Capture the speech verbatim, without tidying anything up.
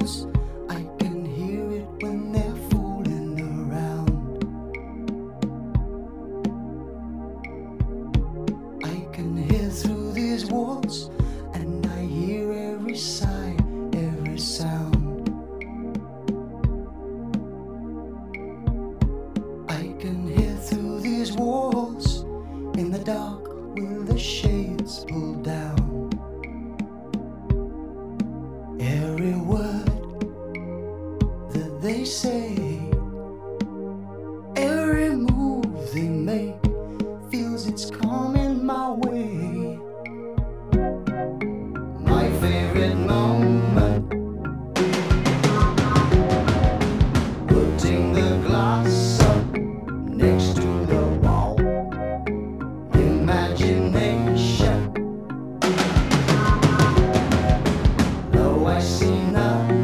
walls. I can hear it when they're fooling around. I can hear through these walls, and I hear every sigh, every sound. I can hear through these walls in the dark with the shades pulled down. Every word that they say, every move they make, feels it's coming my way. My favorite moment, putting the glass up next to the wall. Imagination, though I see nothing.